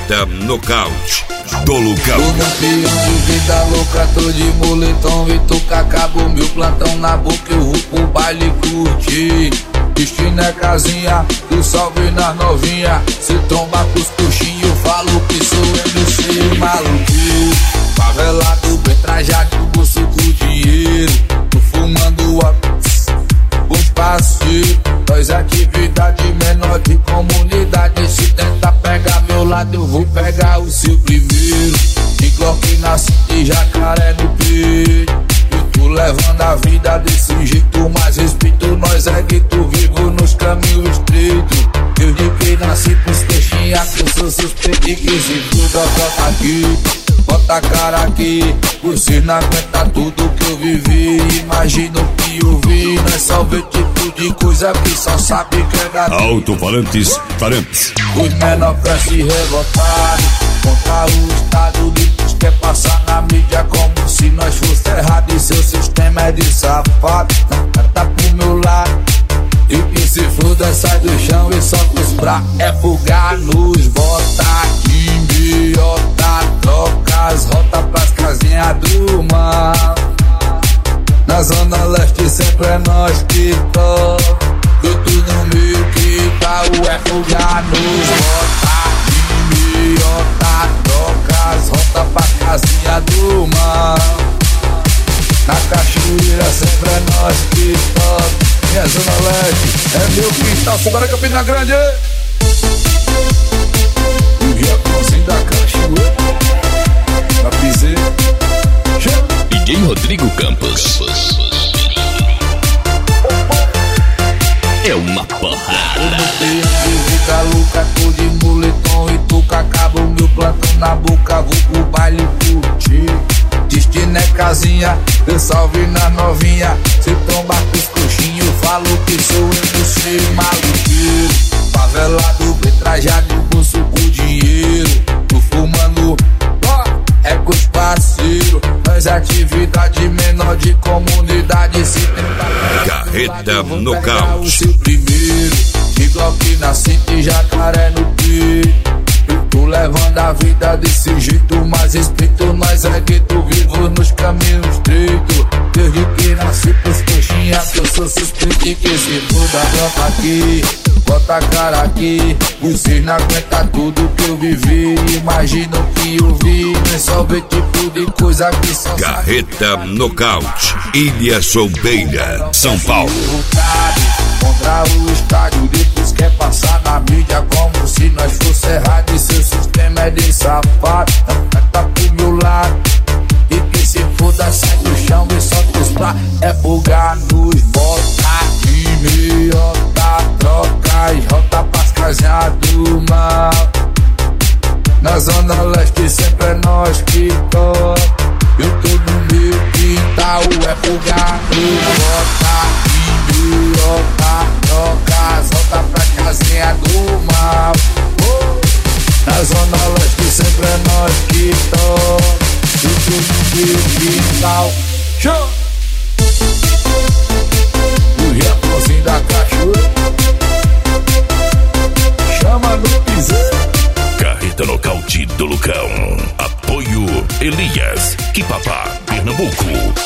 Carreta Nocaute do Lucão. Tô no peão de vida louca, tô de moletom e tô com acabou meu plantão na boca, eu vou pro baile curtir. Destino é casinha, do salve nas novinha. Se tromba com os coxinhos, eu falo que sou MC maluquinho. Favelado, bem trajado, bolso com dinheiro. Tô fumando os parceiros. Nós atividade menor de comunidade. Se tentar pegar meu lado, eu vou pegar o seu primeiro. De Glock na cinta e jacaré no peito. Eu tô levando a vida desse jeito, mas respeito nós é gueto vivo nos caminhos estreitos. Eu de que nasci com os coxinhas, que eu sou suspeito e que se tudo bota aqui. Bota a cara aqui, você não aguenta tudo que eu vivi. Imagina o que eu vi, nós só vê tipo de coisa que só sabe que é gato. Alto-falantes, falantes. Os menor cresce revoltado contra o estado de Deus, quer passar na mídia como se nós fosse errado. E seu sistema é de safado, tá pro meu lado. E que se foda, sai do chão e solta os bra. É fugar nos bota idiota. Troca as rotas pras casinhas do mal. Na zona leste sempre é nós que toca. Eu tô no meio que tal, é fugar nos bota idiota. Troca as rotas pras casinhas do mal. Na cachoeira sempre é nós que toca. Minha zona leste é meu quintal, segura Campina Grande. O Riacãozinho da cachoeira, na piseira. DJ Rodrigo Campos. É uma porrada. Eu não tenho de vida louca, tô de moletom e tô com acabo meu plantão na boca, vou pro baile curtir. Destino é casinha, eu salve na novinha. Se tomba com os coxinhos, eu falo que sou MC maluqueiro. Favelado, bem trajado, bolso com dinheiro. Tô fumando, é com os parceiros. Nós atividade menor de comunidade. Se tentar Carreta Nocaute. o seu primeiro. De Glock na cinta e jacaré no peito. Tô levando a vida desse jeito, mas respeito nós é gueto vivo nos caminhos estreitos. Desde que nasci pros coxinhas, que eu sou suspeito e que se foda, brota aqui. Bota a cara aqui, você não aguenta tudo que eu vivi. Imagina o que eu vi, não é só ver tipo de coisa que só Carreta Nocaute, Ilha Solteira, São Paulo. Contra o estádio, depois quer passar na mídia como se nós fosse errado. E seu sistema é de safado, tá pro meu lado. E que se foda, sai do chão e solta os plá. É fugar nos bota idiota. Troca as rotas pras casinhas do mal. Na zona leste sempre é nós que toca. Eu tô no meu quintal, é fugar nos bota idiota. Troca as rotas pra casinha do mal. Na zona leste sempre é nós que toca. Eu tô no meu quintal. Show! O Riacãozinho da cachoeira, chama no piseiro. Carreta Nocaute do Lucão. Apoio Elias, Quipapá, Pernambuco.